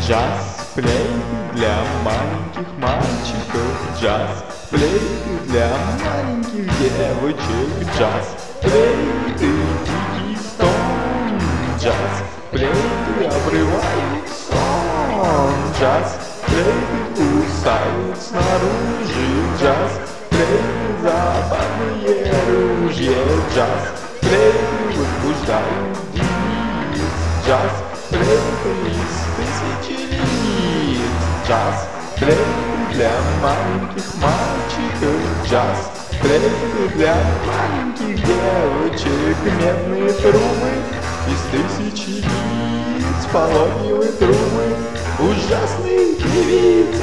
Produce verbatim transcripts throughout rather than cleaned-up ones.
Джаз, флейты для маленьких мальчиков. Джаз, флейты для маленьких девочек. Джаз, флейты, тихий стон. Джаз, флейты обрывают сон. Джаз, флейты кусают снаружи. Джаз, флейты западные ружья. Джаз, флейты возбуждают девиц. Джаз, флейты из тысячи лиц. Джаз, флейты для маленьких мальчиков. Джаз, флейты для маленьких девочек. Медные трубы из тысячи лиц. Половьевые трубы ужасных девиц.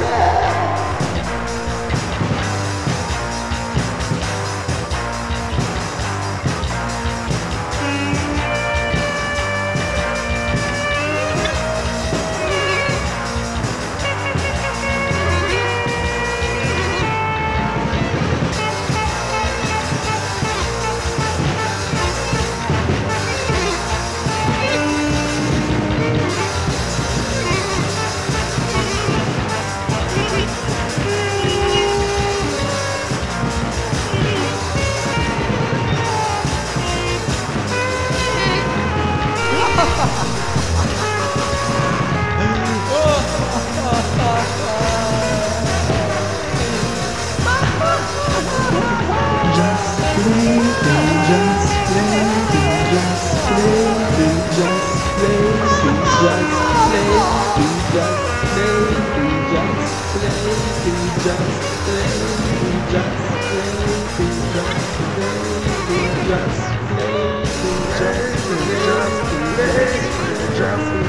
Just play, just play, just play, just play.